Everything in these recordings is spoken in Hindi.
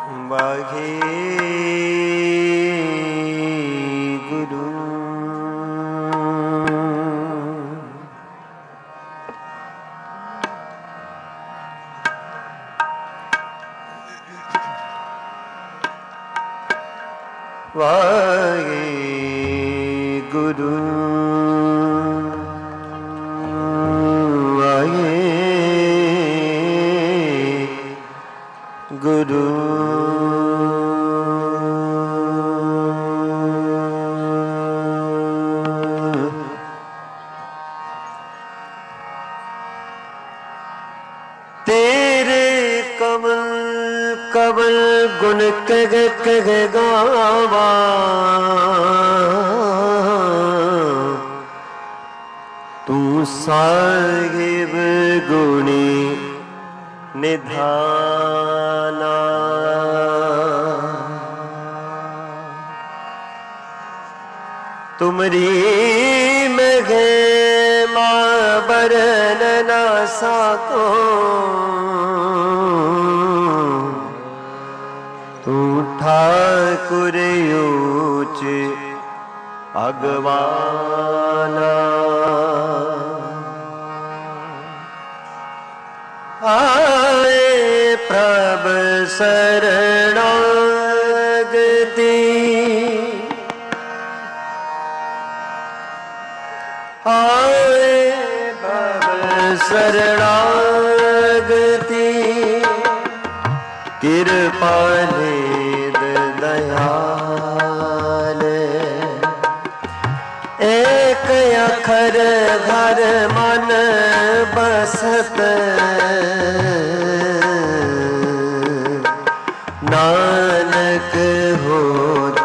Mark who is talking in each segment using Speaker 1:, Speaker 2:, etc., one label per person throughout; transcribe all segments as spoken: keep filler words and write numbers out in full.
Speaker 1: वाहे गुरु। वाहे गुरु वाहे गुरु। तेरे कमल कमल गुण कह कह गावा, तू साहिब गुणी निधाना। तुमरी महिमा बरन न साको, तू ठाकुर ऊच अगवाना। आए प्रभ शरणागति, आए प्रभ शरणागति। कृपा निध दयाल, एक अखर घर मन बसत। नानक होत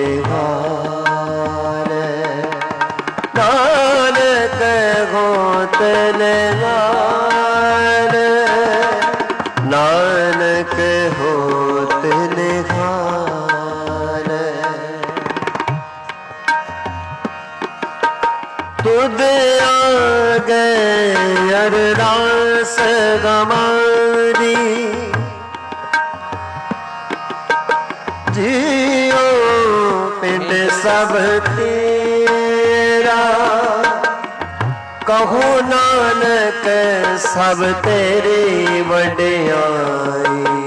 Speaker 1: निहाल, नानक होत निहाल, नानक होत निहाल। तुद आगे अरदास गमारी, जियो पिंड सब तेरा। कहो नानक सब तेरी वड्याई,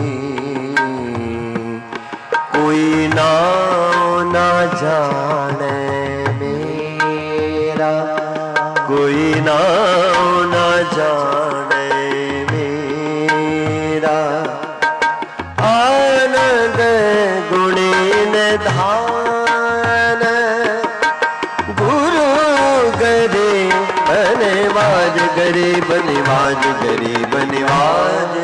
Speaker 1: कोई नाम ना जाने मेरा, कोई नाम ना जाने मेरा। आनंद गुणी निधान, गुरु गरीब बनिवाज, गरीब निवाज, गरीब निवाज।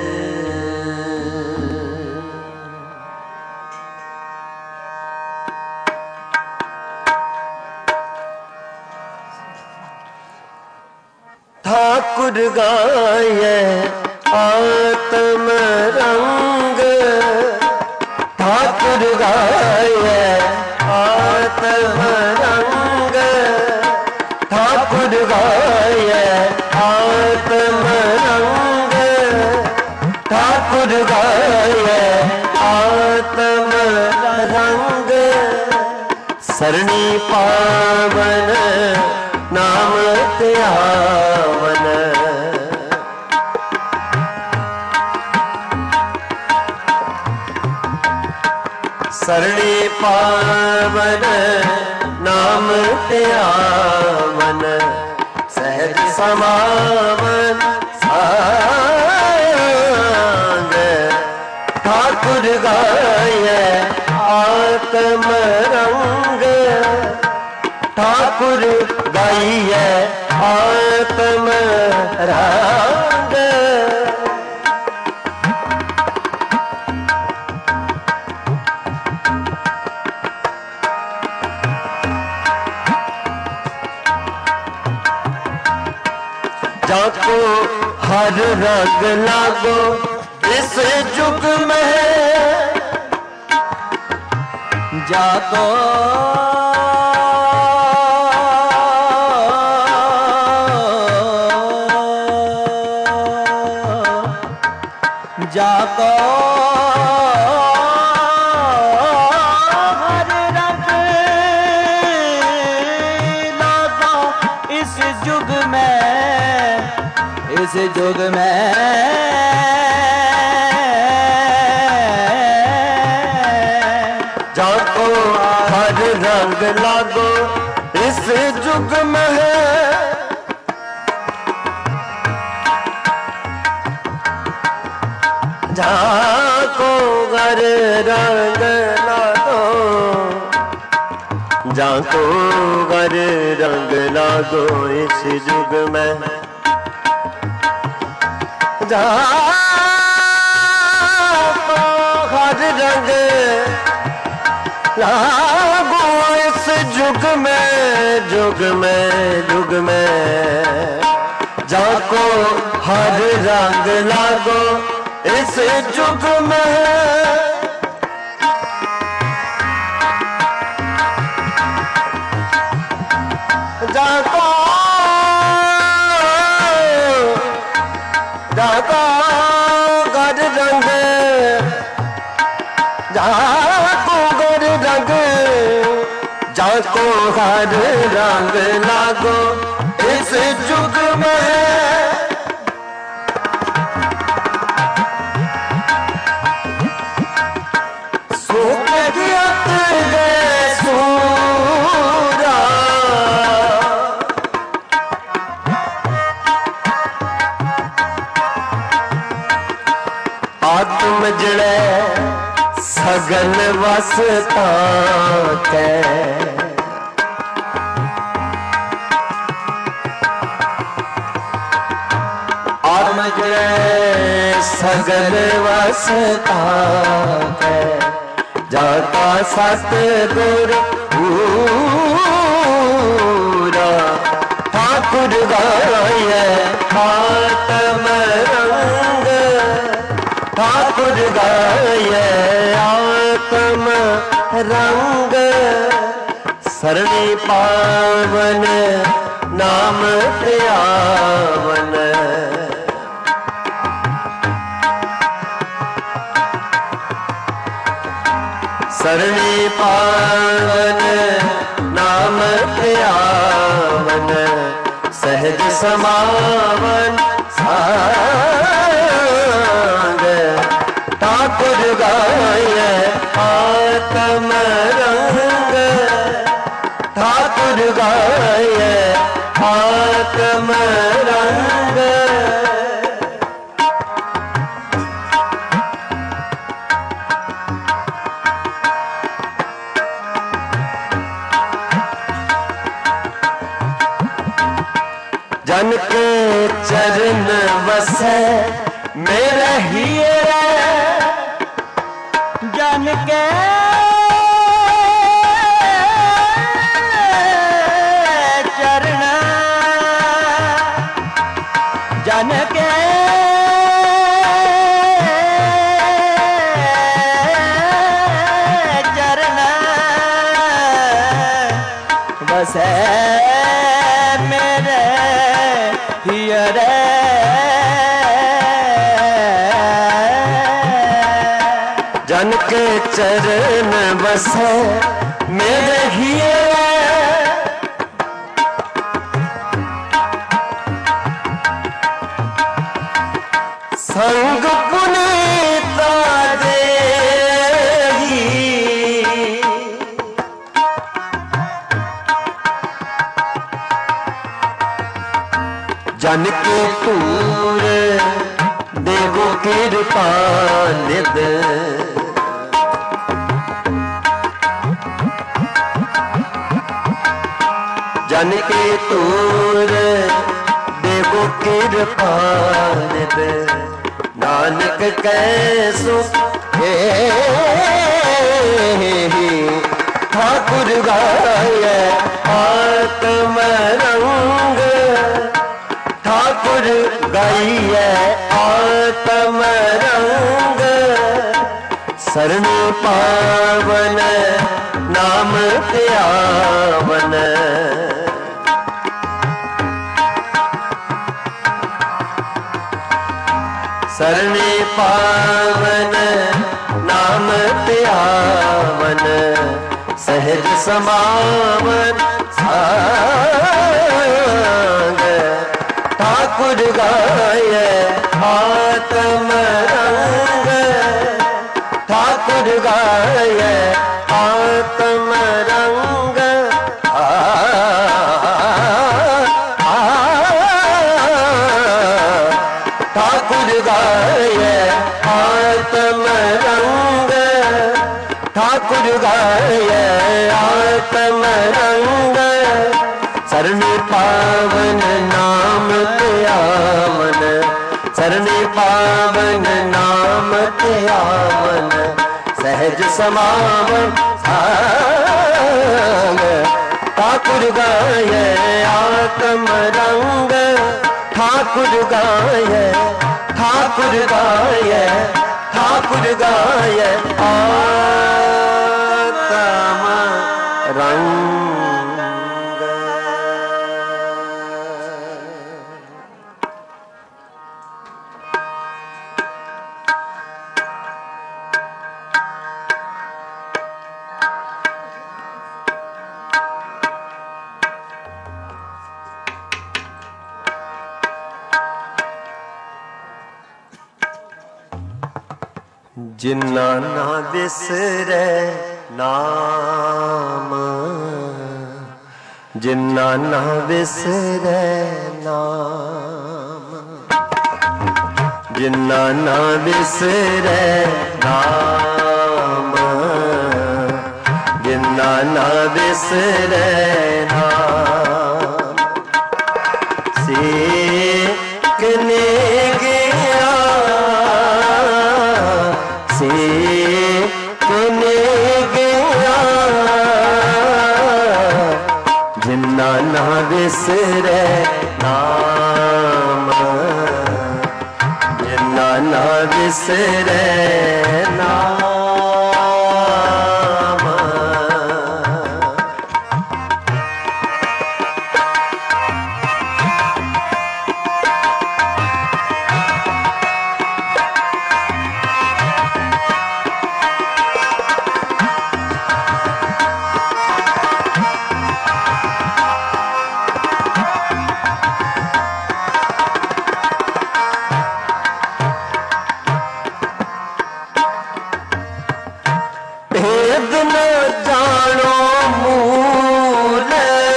Speaker 1: ठाकुर गाये आत्म रंग, ठाकुर गाये आत्म रंग, ठाकुर गाये आत्म रंग, ठाकुर गाये आत्म रंग। सरणी पावन नाम त्यावन, सरणी पावन नाम त्यावन। सहज समावन सांग, ठाकुर गाये आत्म रंग, ठाकुर गाइए आत्म रंग। जाको हर रंग लागो इस जुग में, जाको जाको हर रंग लागा इस जुग में, इस जुग में
Speaker 2: जाको हर रंग लागो इस जुग में है। जाको हर रंग लागो, जाको हर रंग लागो इस जुग में, जाको हर रंग लागो इस जुग में, जुग में जुग में जाको हर रंग लागो इस जुग में। जाको जाको हर रंग, जाको हर रंग, जाको हर रंग लागो इस जुग में। सूख गया तेरे सूरा, आत्म जड़े सगल वसता के, आत्म जड़े सगल वसता के, जाता सतगुर पूरा ठाकुर गाये आत्म रंग, ठाकुर गाये आत्म रंग। सरणी पावन नाम त्यावन, सरणी पावन नाम त्यावन, सहज समावन सांग। ठाकुर गाये आत्म रंग, ठाकुर गाये आत्म रंग। जन के चरण बसे मेरे हिये,
Speaker 1: जन के चरण, जन के चरण बसे मेरे हियरे।
Speaker 2: जन के चरण बसे मेरे हिये, संग पुनीता देही, जन के तूर देवो कृपा निध, जन के तूर देवो कृपा निध। नानक कैसो ठाकुर गाये आत्म रंग, ठाकुर गाये आत्म रंग। शरण पावन नाम त्यावन, शरण पावन समावन सांग ठाकुर गाय आत्म रंग ठाकुर गाय आत्म रंग ठाकुर गाय आत्म रंग ठाकुर गाय आत्म रंग सरणी पावन नाम त्यावन सरणी पावन नाम त्यावन सहज समावन सांग ठाकुर गाय आत्म रंग ठाकुर गाय ठाकुर गाय ठाकुर गाय आत्म रंग। जिन्ना ना बिसरे नाम जिन्ना ना बिसरे नाम जिन्ना ना बिसरे नाम जिन्ना ना बिसरे नाम सीखने गया सीखने गया जिन्ना ना बिसरे नाम जिन्ना ना बिसरे नाम। भेद न जानो मूल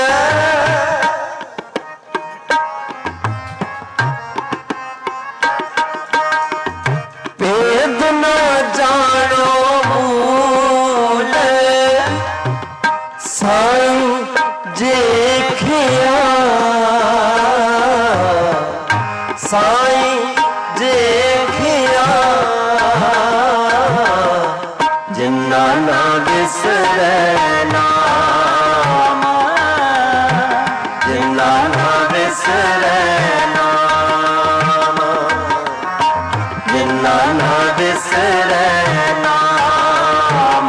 Speaker 2: भेद न जानो मूल साईं जेखिया साईं जेखिया जिन्ना ना बिसरे नाम जिन्ना ना बिसरे नाम जिन्ना ना बिसरे नाम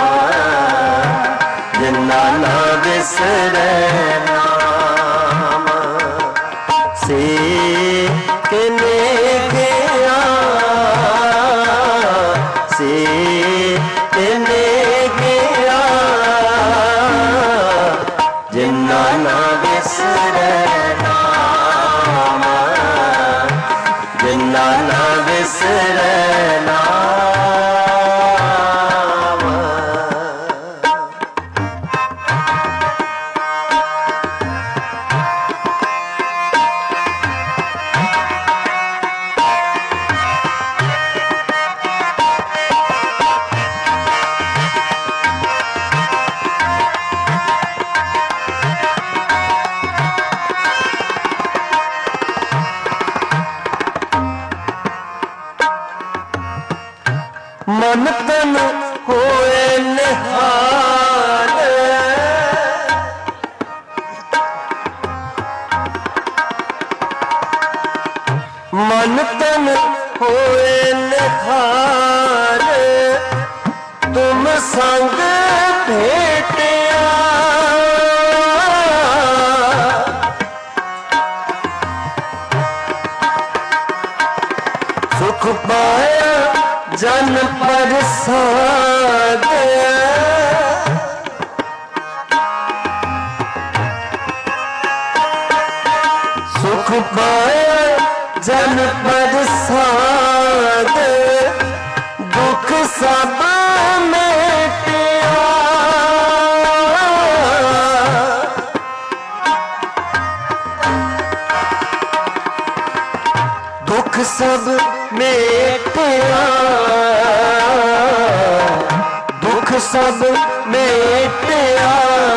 Speaker 2: जिन्ना ना बिसरे नाम सीखने गया सीखने गया जिन्ना ना बिसरे नाम जिन्ना ना बिसरे नाम। मन तन होए निहाल मन तन होए निहाल तुम संग भेटिया सुख पाया जन प्रसाद पाया जन प्रसाद, दुख सब मेटिया। दुख सब मेटिया, दुख सब मेटिया,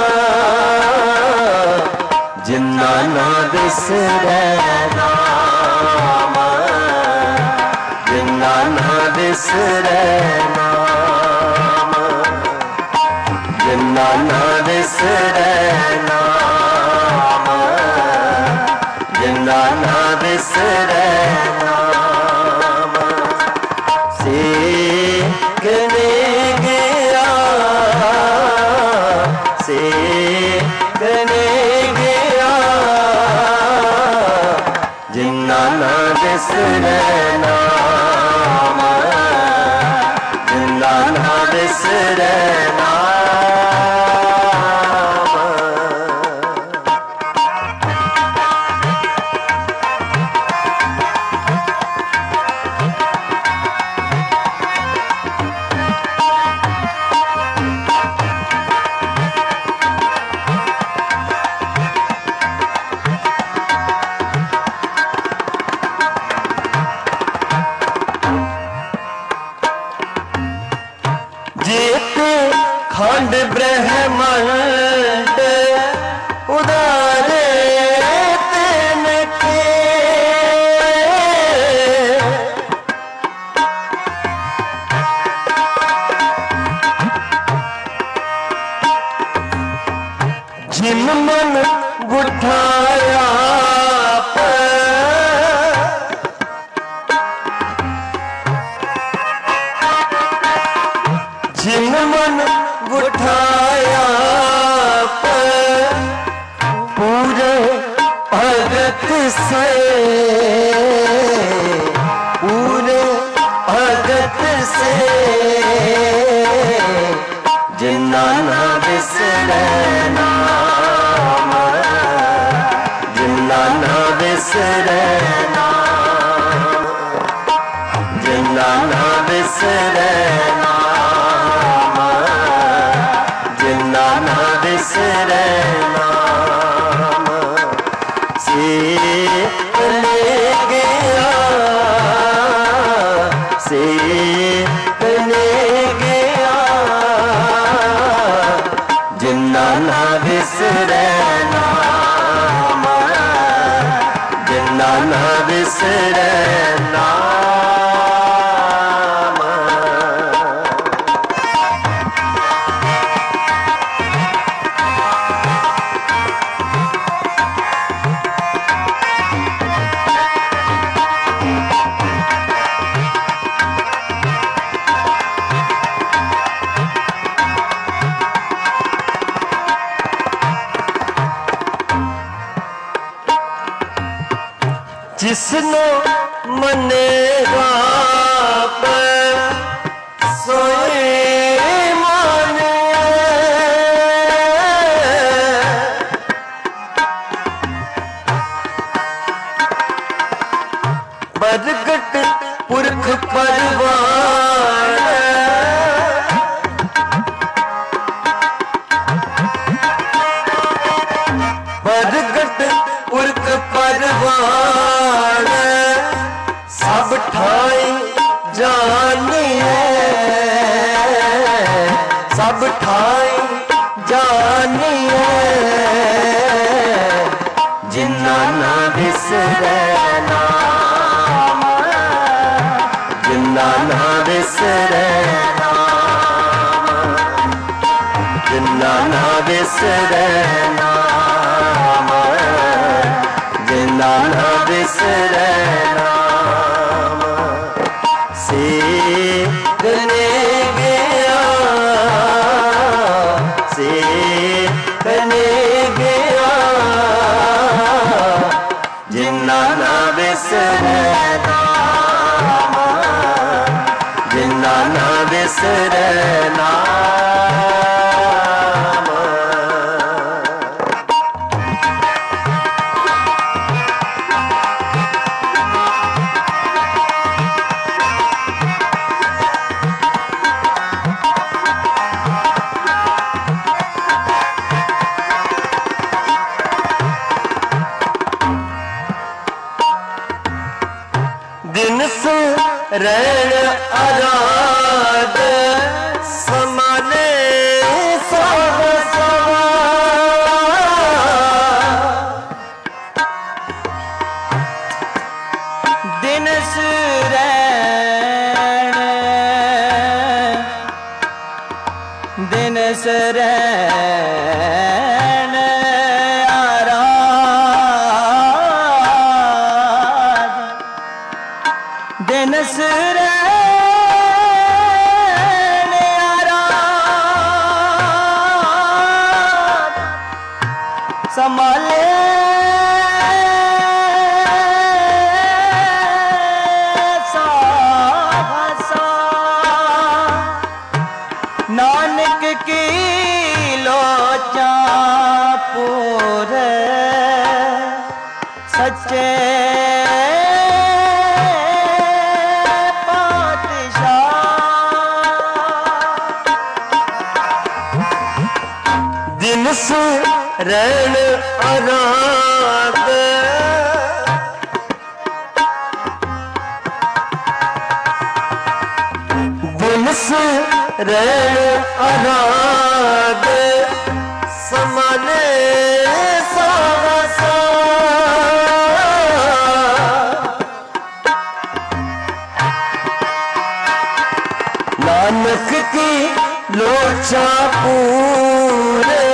Speaker 2: जिन्ना ना बिसरै नाम, जिन्ना ना बिसरै नाम, जिन्ना ना बिसरै नाम, जिन्ना ना बिसरै नाम। सेकने गया, सेकने गया, जिन्ना ना बिसरै नाम, जिन्ना ना बिसरै नाम। खंड ब्रह्मांड उदारे तेन के, जिन मन गुठाया जिन मन गुठाया पूरे भगत से, पूरे भगत से, जिन्ना ना बिसरै नाम, जिन्ना ना बिसरै नाम, जिन्ना ना बिसरै नाम, जिन्ना ना बिसरै नाम। सेकने गया, सेकने गया, जिन्ना ना बिसरै नाम, जिन्ना ना बिसरै नाम। जिसनो मनेगा सोए माने, बरगट पुरख परवान, बरगट पुरख परवान, सब ठाई जानिए, सब ठाई जानिए, जिन्ना ना बिसरै नाम, जिन्ना ना बिसरै नाम, जिन्ना ना बिसरै नाम, जिन्ना ना बिसरै नाम। सेकने गया, सेकने गया, जिन्ना ना बिसरै नाम, जिन्ना ना बिसरै नाम। रैन आराध समाने साव सवा
Speaker 1: दिन सुरैन दिन सुरैन आराध दिन सुरैन आराध संभाले नानक की लोचा पूरे सच्चे पातशाह
Speaker 2: दिन सुरैन आराध दिन सुरैन आराध समाने सावा सा नानक की लोचा पूरे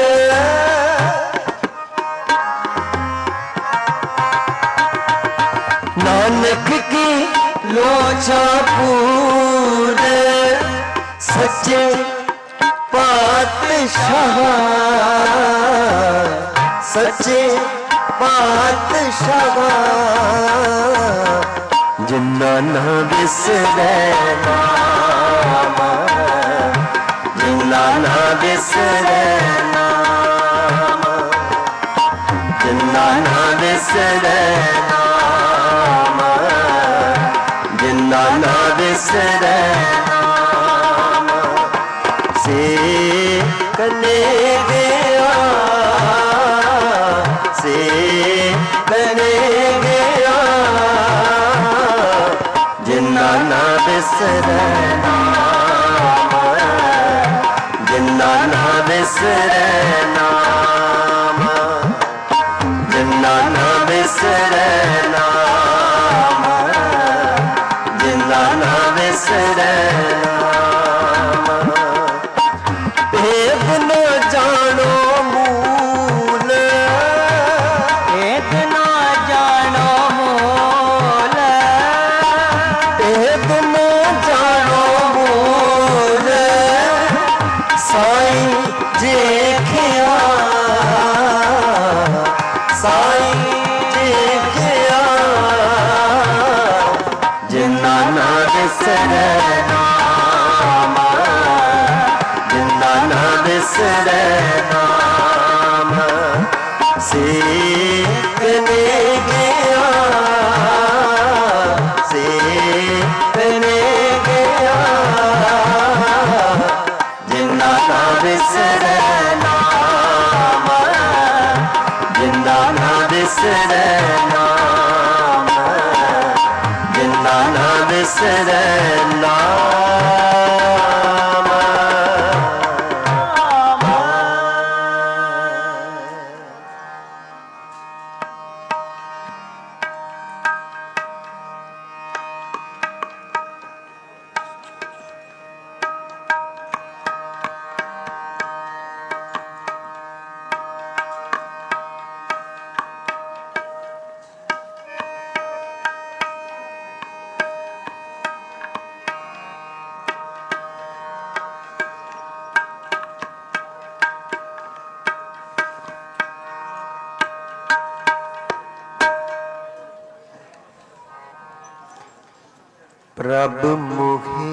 Speaker 2: नानक की लोचा पूरे सच्चे पातशाह सच्चे पातशाह जिन्ना ना बिसरे नाम जिन्ना ना बिसरे नाम जिन्ना ना बिसरे नाम जिन्ना ना बिसरे नाम से कने गया से कने गया जिन्ना ना बिसरे नाम जिन्ना ना बिसरे नाम जिन्ना ना बिसरे नाम जिन्ना ना बिसरे नाम भेद न जानो मूल
Speaker 1: एक ना जानो मोल
Speaker 2: भेद न जानो मूल साईं देखिया साईं देखिया जिन्ना ना बिसरे नाम जिन्ना ना बिसरे नाम सीखने गया सीखने गया जिन्ना ना बिसरे नाम जिन्ना ना बिसरे नाम जिन्ना ना बिसरे नाम प्रभ मुखी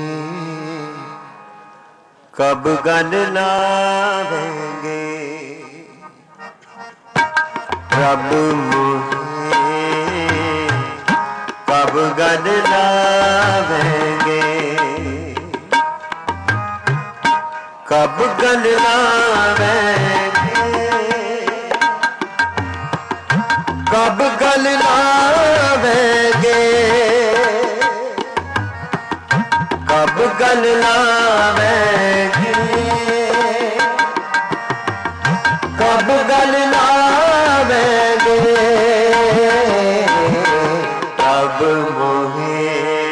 Speaker 2: कब गल लावेंगे प्रभ मुखी कब गल लावेंगे कब गल लावेंगे कब गल लावेंगे गल लावेंगे, कब गल लावेंगे, कब मोहे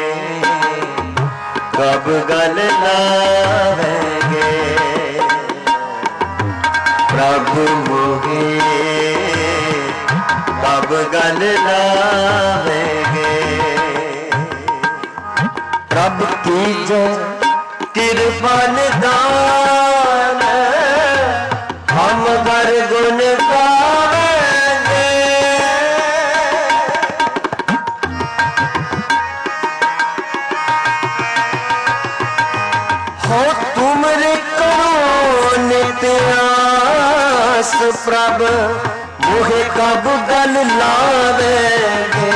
Speaker 2: कब गल लावेंगे, प्रभु मोहे कब गल लावेंगे। प्रभु कीजे कृपा निदान, हम गर गुण गावेंगे। हो तुमरे करो नित्य आस, प्रभु मोहे कब गल लावेंगे।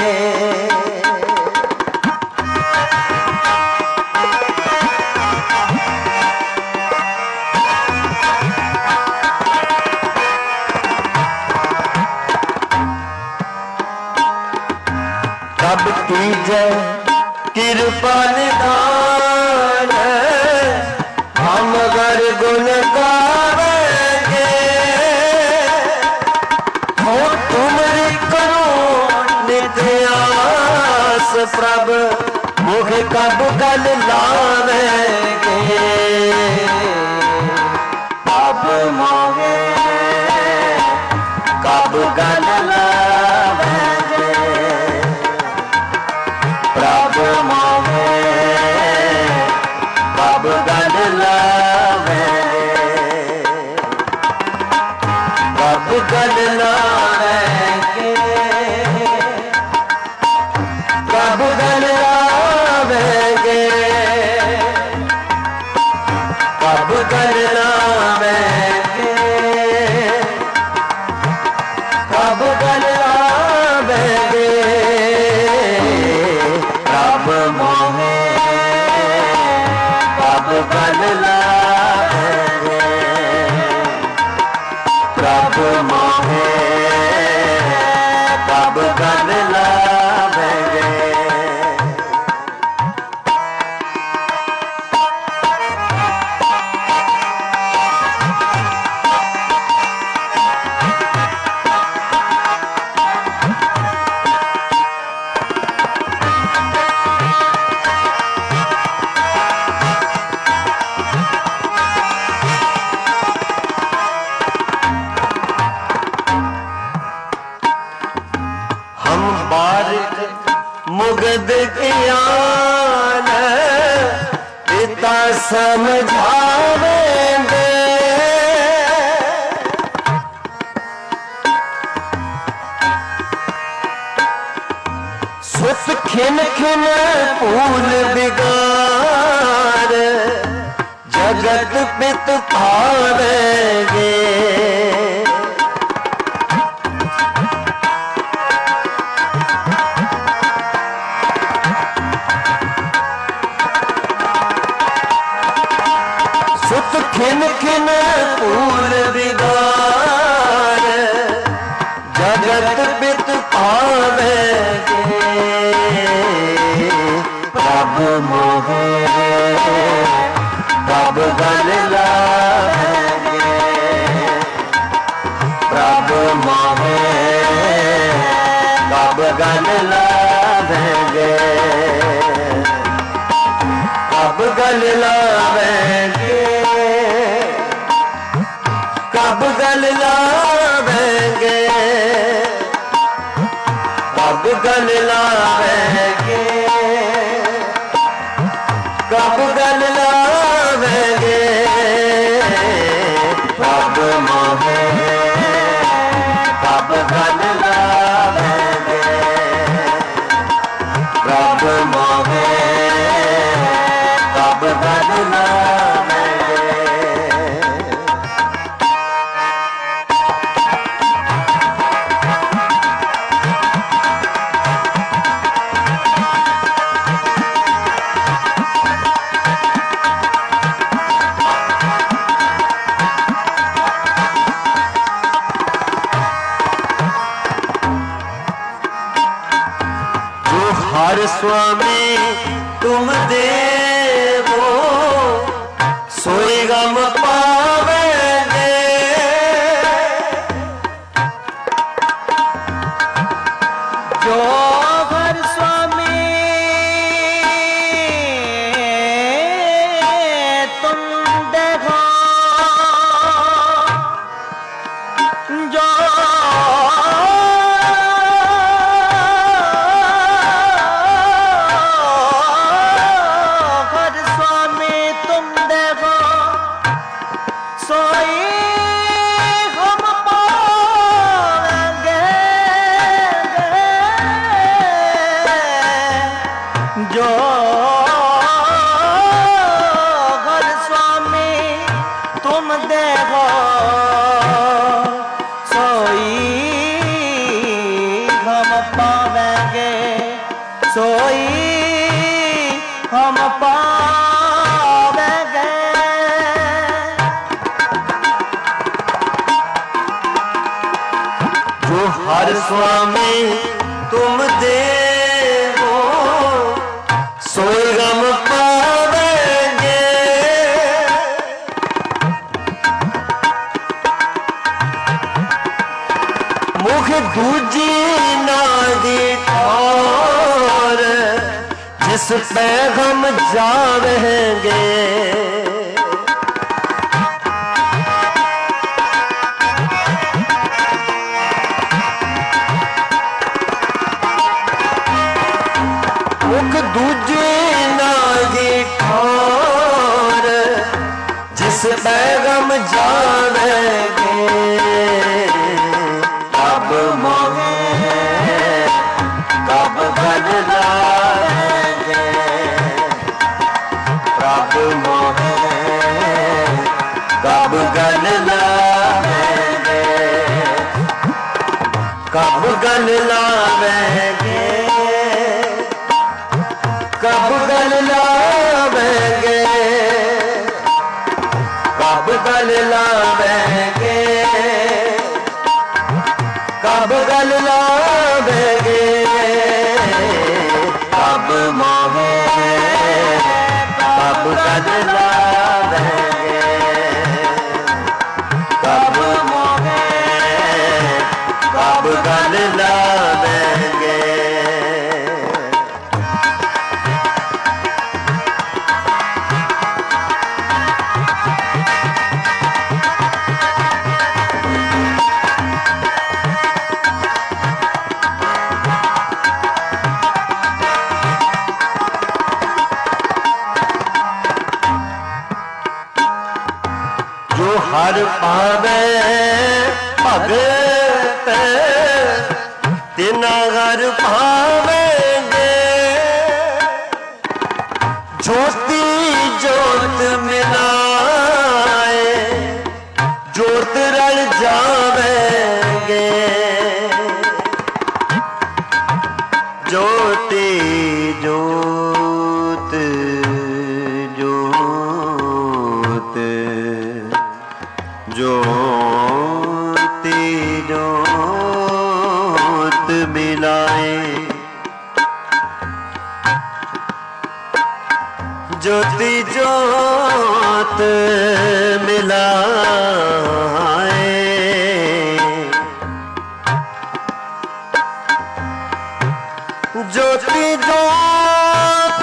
Speaker 2: कब कीजे कृपा निदान, हम गर गुण गावेंगे। हो तुमरी करो नित्य आस, प्रभु मोहे कब गल लावेंगे। कब मोहे कब गल लावेंगे, प्रभु मोहे कब गल लावेंगे। कब गल लावेंगे, कब गल लावेंगे, कब गल लावेंगे, कब गल लावेंगे। कब मोहे कब गल लावेंगे, प्रभु मोहे कब गल लावेंगे। मुगद ज्ञान पिता समझावेंगे। सुत खिन खिन फूल बिगाड़, जगत पित पावेंगे। सुत खिन खिन फूल बिगाड़, जगत पित पावेंगे। प्रभु मोहे कब गल लावेंगे, प्रभु मोहे कब गल लावेंगे। कब गल लावेंगे, कब गल लावेंगे, कब गल लावेंगे, कब गल लावेंगे। प्रभु मोहे कब गल लावेंगे, प्रभु मोहे कब गल लावेंगे। तुम देखो जो हर स्वामी तुम देखो सोई हम पाएंगे जो हर स्वामी तुम देखो सोई हम पावेंगे सोई हम पावेंगे।
Speaker 1: जो हर स्वामी तुम देवो सोई गम पावेंगे। मुख दूजी नादी और जिस पे हम जावेंगे। मुख दूजे नागी ठोर जिस पैगम जावेंगे। कब मोहे कब गल लाएंगे। कब मोहे कब गल लाएंगे। कब गल लाएंगे। कब गल लावेंगे। कब गल लावेंगे। कब गल लावेंगे। कब मोहे कब गल लावेंगे। कब मोहे कब गल लावेंगे। हर पावे भगत तिना हर पावेंगे। ज्योति ज्योत मिलाए ज्योत रल जावेंगे। ज्योति ज्योत ज्योत ज्योति ज्योत मिलाए। ज्योति ज्योत मिलाए। ज्योति ज्योत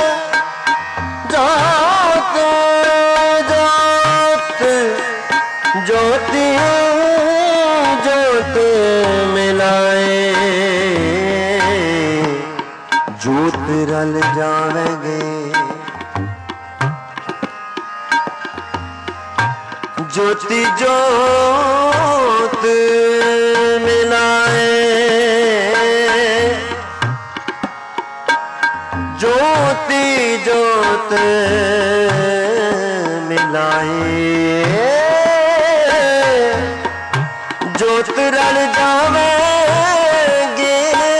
Speaker 1: ज्योत ज्योत ज्योति ज्योत मिलाए। ज्योत रल जावेंगे। ज्योति ज्योत मिलाए। ज्योति ज्योत मिलाए। ज्योत रल जावेंगे।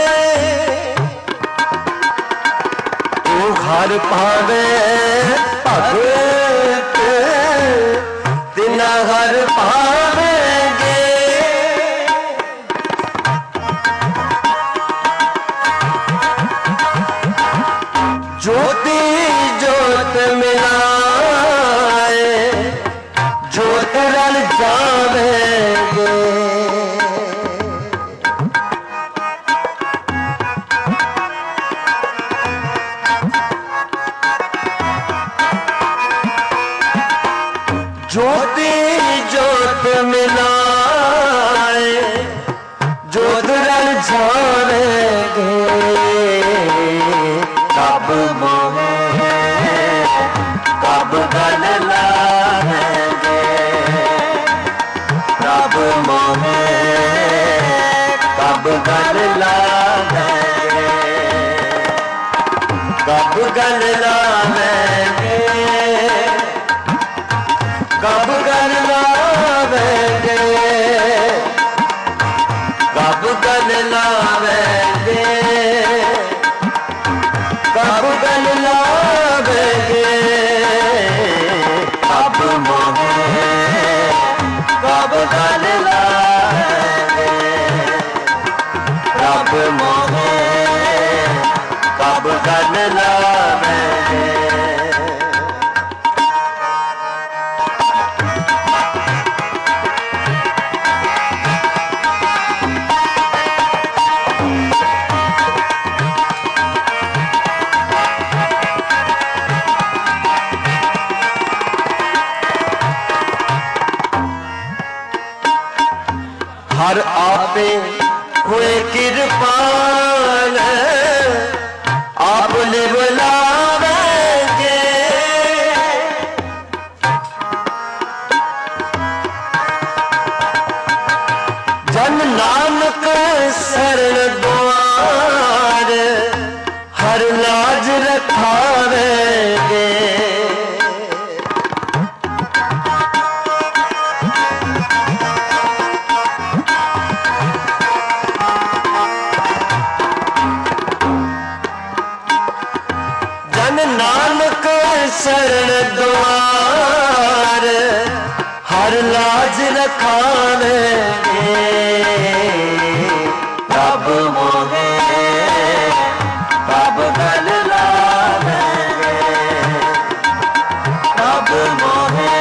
Speaker 1: तू हर पावे भगत तिना हर पावेंगे। ज्योति ज्योत मिलाए।
Speaker 2: ज्योति ज्योत मिलाए ज्योत रल जावेंगे कब मोहे कब गल लाएंगे कब मोहे कब गल लाएंगे कब गल लाएंगे कब गल लाएंगे कब गल लाएंगे कब गल लाएंगे कब मोहे कब गल लाएंगे कब मोहे कब गल लाएंगे। हर आपे हुए कृपाल आप ले बुलावेंगे जन नानक शरण द्वार हर लाज रखावेंगे नानक शरण द्वार हर लाज रखावेंगे कब मोहे कब गल लाएंगे कब मोहे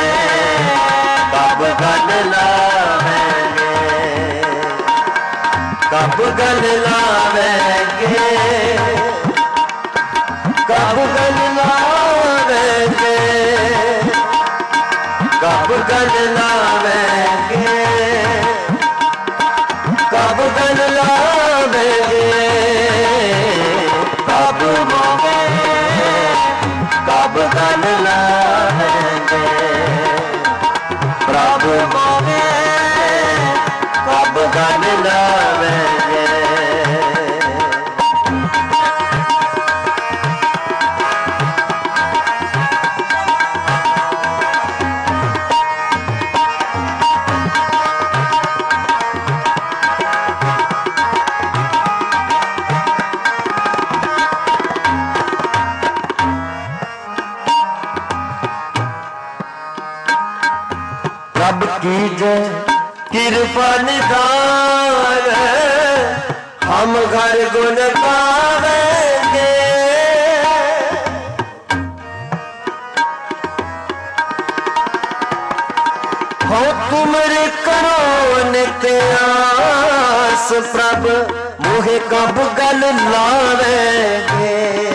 Speaker 2: कब गल लाएंगे कब गल लाएंगे कब गल लाएंगे कब गल लाएंगे कब गल लाएंगे कब मोहे कब गल लाएंगे प्रभु मोहे कब गल लाएंगे। रब कीजे कृपा निधान हम घर गुण गावेंगे हो तुमरे करो नित्य आस प्रभ मुहे कब गल लावेंगे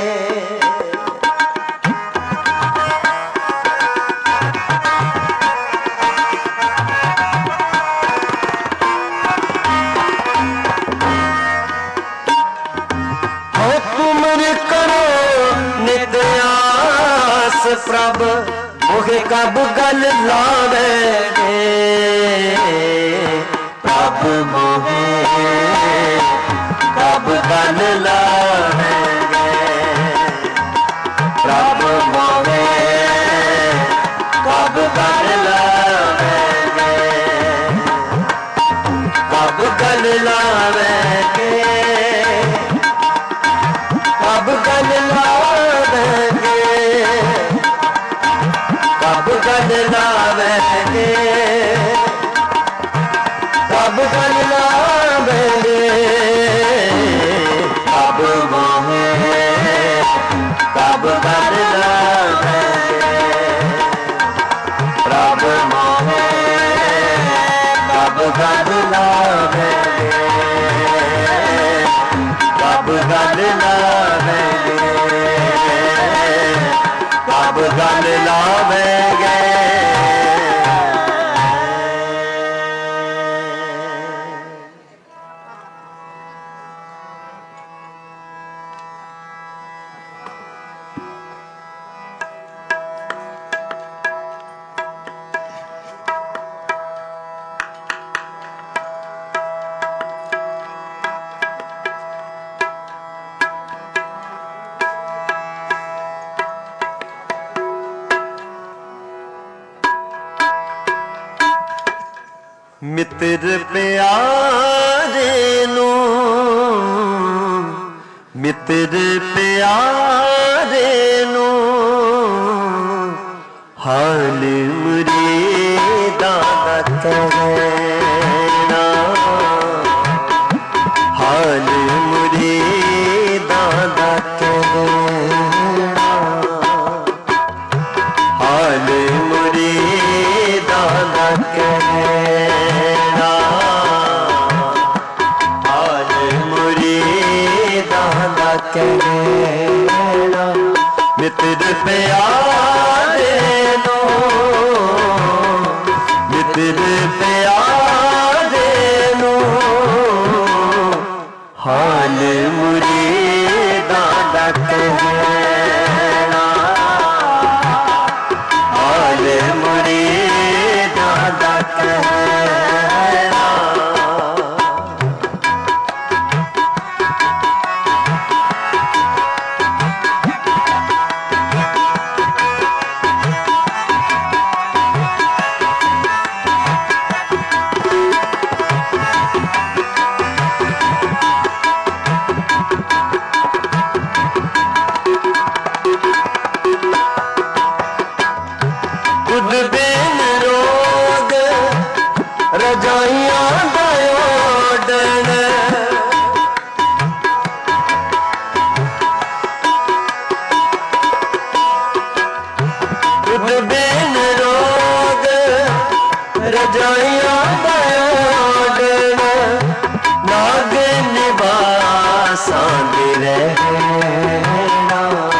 Speaker 2: प्रभ मुहे कब गल लावेंगे प्रभ मुहे कब गल लावेंगे प्रभ मुहे कब गल लावेंगे कब गल लावेंगे कब गल लावेंगे कब गल लावेंगे कब गल लावेंगे कब मोहे कब गल लावेंगे प्रभ मोहे कब गल लावेंगे कब गल लावेंगे कब गल लावेंगे मित्र प्यारे नू मित्र प्यारे नू हाल मुरीदा दा कहना हाल मुरीदा दा कहना हाल मुरीदा दा कहना हाल मुरीदा दा कहना मित्र प्यारे नो मित्र प्यारे नो हाल मुरीदा दा कहना हाल मुरीदा दा कहना खुद बिन रोग रजाइयां दा ओढ़न खुद बिन रोग रजाइयां दा ओढ़न नाग निवासां दे रहना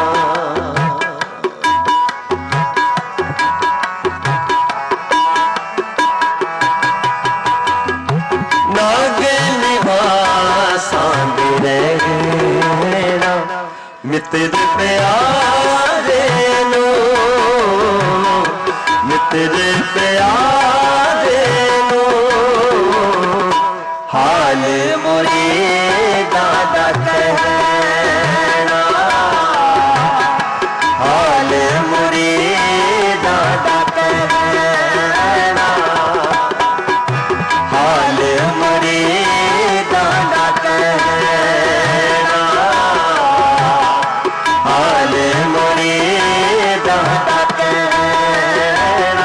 Speaker 2: नाग निवासां दे रहना मित्र प्यारे नो मित्र प्यारे नो हाल मुरीदा दा कहना हाल मुरीदा दा कहना हाल मुरीदा दा कहना हाल मुरीदा दा कहना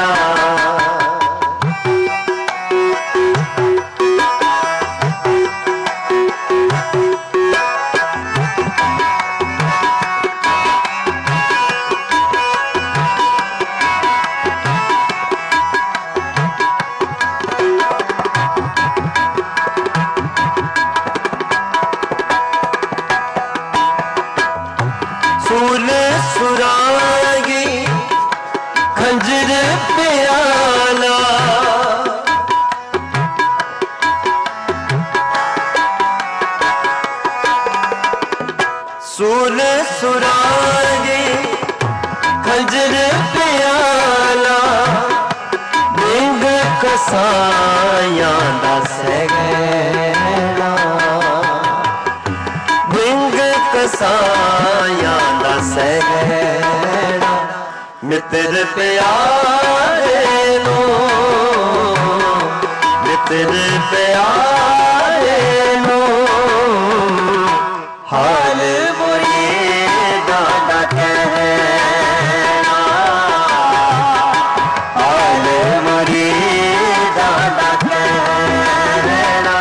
Speaker 2: सूल सुरागी खंजर प्याला सूल सुरागी खंजर प्याला बिंग कसायां दा सगना बिंग कसायां दा सगना मित्र प्यारे नो मित्र प्यारे नो हाल मुरीदा दा कहना हाल मुरीदा दा कहना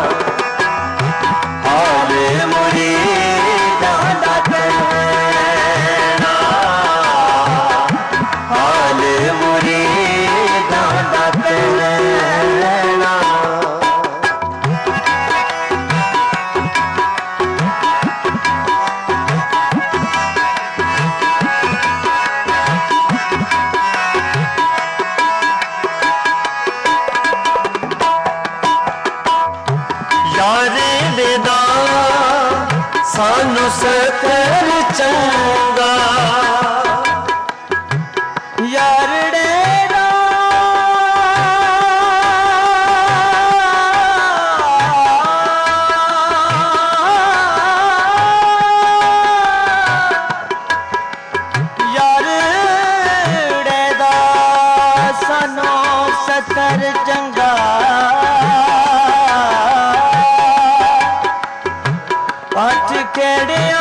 Speaker 2: हाल मुरीदा दा कहना हाल मुरीदा दा कहना यारे बेदा सानू सकर चंगा यारड़े दा यारड़े दा सानू सकर चंगा खेड़िया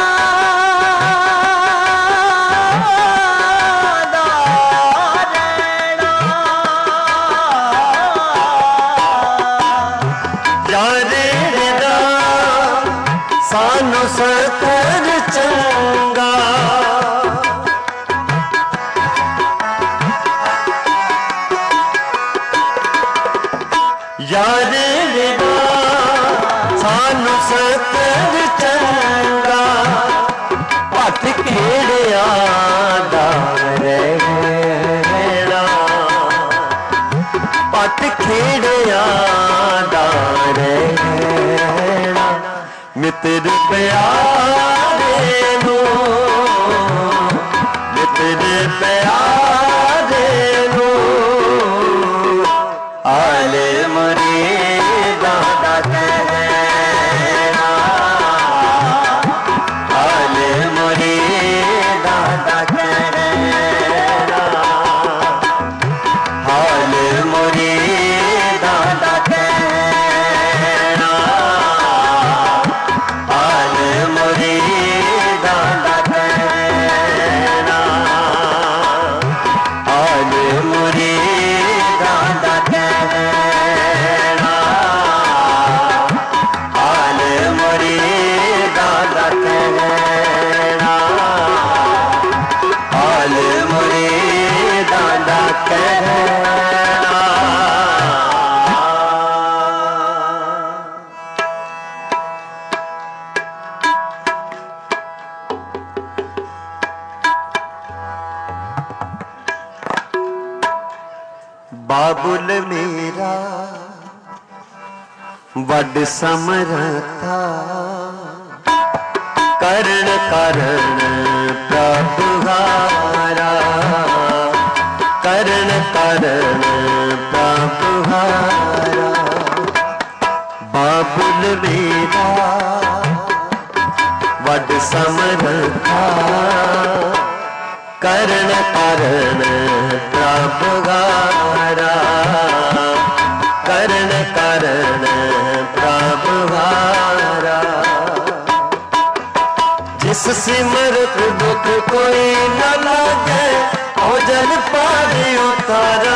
Speaker 2: सानू सतर चंगा यार विदा सानू सतर चंगा पट खेड़िया दा रहना पट खेड़िया दा रहना मित्र प्यारे नो मित्र प्यारे नो आले मरे दादा कहना आले मरे दादा कहना आले मरे दादा कहना आले मरे दादा कहना आले मरे दादा कहना आले मरे दादा कहना आले मरे दादा कहना। बाबुल मेरा वड समरथा करण करण प्रभुहारा करण करण प्रभुहारा बाबुल मेरा वड समरथा करण करण प्रभुहारा करण करण प्रभुहारा जिस सिमरत दुख कोई न लागे ओजल पार उतारा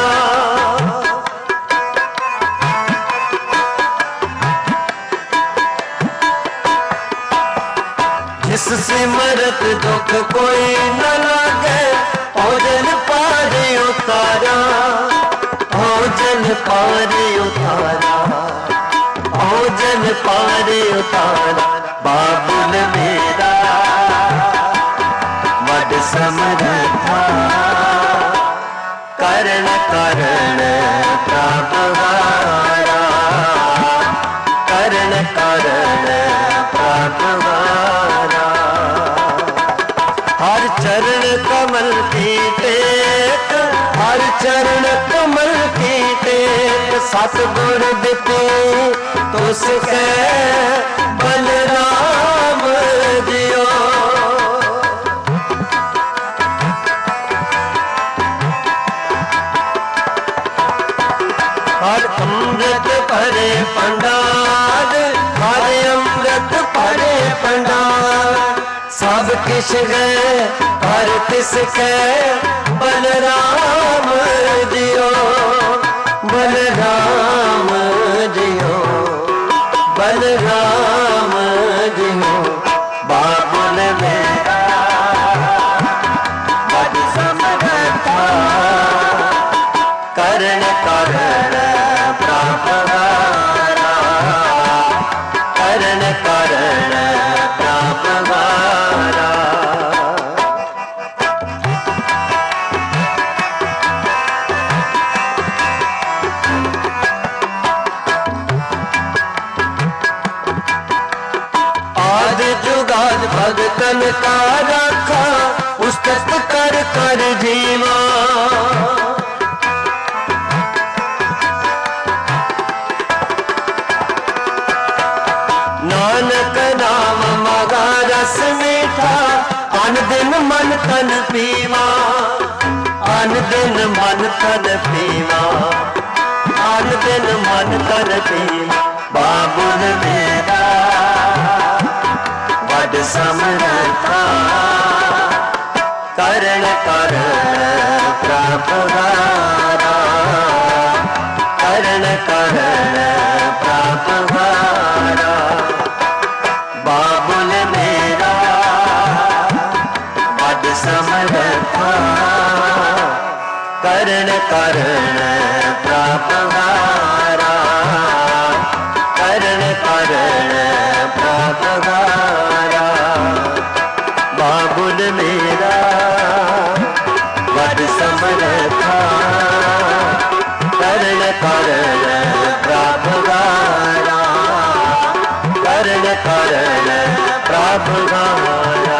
Speaker 2: जिस सिमरत दुख कोई न लागे ओजल पार उतारा ओजल पार उतारा ओजल पार उतारा बाबुल मेरा वड समरथा करण करण प्रभुहारा करण करण प्रभुहारा हर चरण कमल की टेक हर चरण कमल की टेक सतगुर दिते तो सुखे बलराम दियो हर अमृत भरे पंडाल हर अमृत भरे पंडाल सब किश गए हर तिसके बलराम दियो बलराम दियो बलराम दियो बाबुल मेरा वड समरथा करण करण प्रभुहारा करण करण प्रभुहारा भगतन का रखा उस्तत कर कर जीवा नानक नाम मगा रस मीठा अन दिन मन तन पीवा अन दिन मन तन पीवा अन दिन मन तन पीवा बाबुल मेरा वड समर्था करण करण प्रभु हारा करण करण प्रभु हारा बाबुल मेरा बद समर्था करण करण प्रभु हारा करण करण प्रभु हारा बाबुल मेरा बद समर्था करण करण प्रभु हारा करण करण प्रभु हारा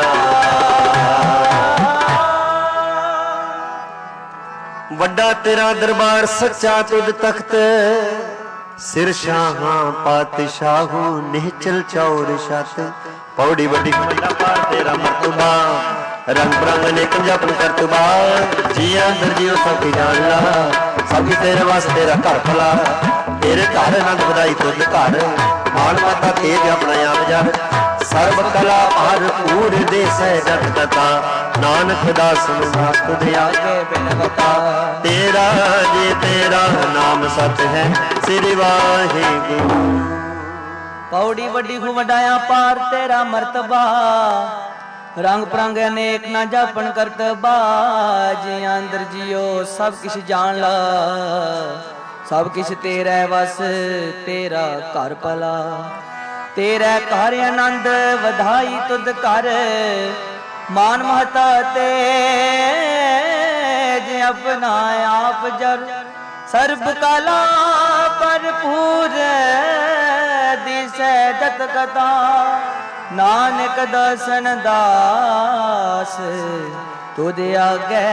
Speaker 2: वड्डा तेरा दरबार सच्चा तुद तख्त सिर शाहां पातशाहू निहचल चौर छत पौड़ी बड़ी पार तेरा मर्तबा रंग बरंग अनेक जपन करतबा जी अंदर जियो सब की जान ला सब तेरे वास्ते तेरा घर भला तेरे घर आनंद बधाई तुद घर मान माता तेज अपना आप जब सर्व कला भरपूर देश है जग कथा नानक दास भक्त दया के बिनवता तेरा जे तेरा नाम सत है श्री वाहिगुरु
Speaker 3: पौड़ी वड्डी हूँ वडाया पार तेरा मर्तबा रंग परंग अनेक ना जापन करतबा जी अंदर जियो सब किश जान ला सब किश तेरा वस तेरा घर भला तेरा घर आनंद वधाई तुद कर मान महता तेज अपना आप जर सर्ब कला भरपूर दिशे जत कथा नानक दर्शन दास तुद आगे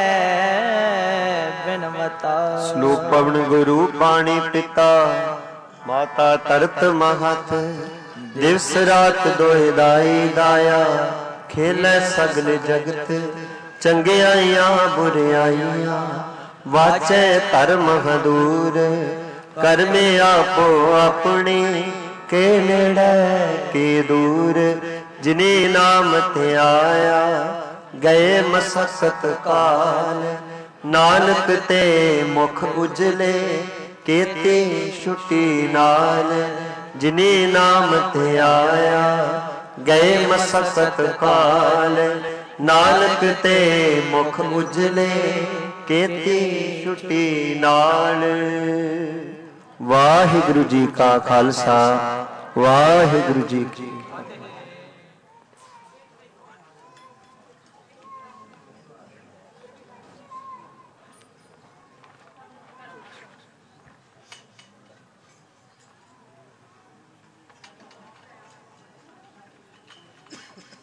Speaker 3: बिनवता
Speaker 2: श्लोक पवन गुरु पाणी पिता माता तरत महत दिवस रात दोए दाई दाया खेल सगले जगत चंगियाइयां बुराइयां वाचे धर्म हदूर करमे आपो अपने के नेड़े के दूर जिने नाम ते आया गए मसकत काल नानक ते मुख उजले केते छुटी नाल जिने नाम ते आया गए मसकत काल नानक ते मुख उजले केती छुटी नाल वाहिगुरु जी का खालसा वाहिगुरु जी की